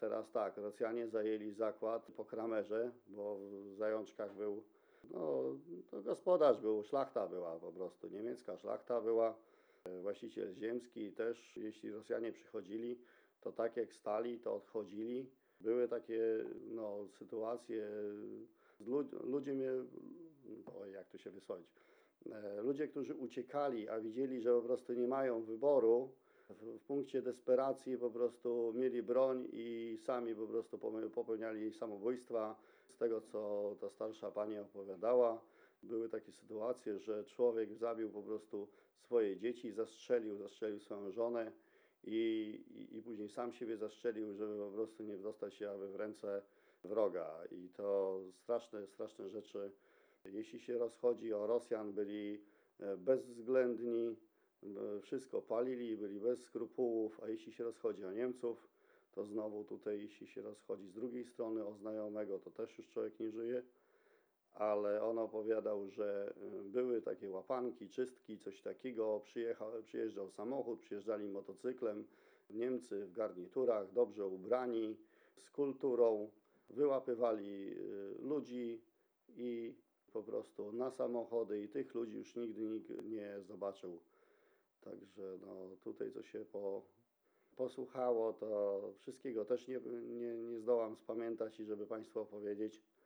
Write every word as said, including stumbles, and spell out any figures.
teraz tak, Rosjanie zajęli zakład po Kramerze, bo w Zajączkach był, no to gospodarz był, szlachta była po prostu, niemiecka szlachta była, e, właściciel ziemski też, jeśli Rosjanie przychodzili, to tak jak stali, to odchodzili. Były takie, no, sytuacje, lud, ludzie mnie, oj, jak to się wysłowić, e, ludzie, którzy uciekali, a widzieli, że po prostu nie mają wyboru, w, w punkcie desperacji po prostu mieli broń i sami po prostu popełniali samobójstwa. Z tego, co ta starsza pani opowiadała, były takie sytuacje, że człowiek zabił po prostu swoje dzieci, zastrzelił, zastrzelił swoją żonę i, i, i później sam siebie zastrzelił, żeby po prostu nie dostać się aby w ręce wroga. I to straszne, straszne rzeczy. Jeśli się rozchodzi o Rosjan, byli e, bezwzględni, e, wszystko palili, byli bez skrupułów, a jeśli się rozchodzi o Niemców, to znowu tutaj, jeśli się rozchodzi z drugiej strony o znajomego, to też już człowiek nie żyje, ale on opowiadał, że e, były takie łapanki, czystki, coś takiego, przyjechał, przyjeżdżał samochód, przyjeżdżali motocyklem, Niemcy w garniturach, dobrze ubrani, z kulturą, wyłapywali e, ludzi i po prostu na samochody i tych ludzi już nigdy nikt nie zobaczył. Także no, tutaj co się po, posłuchało, to wszystkiego też nie, nie, nie zdołam spamiętać i żeby Państwu opowiedzieć.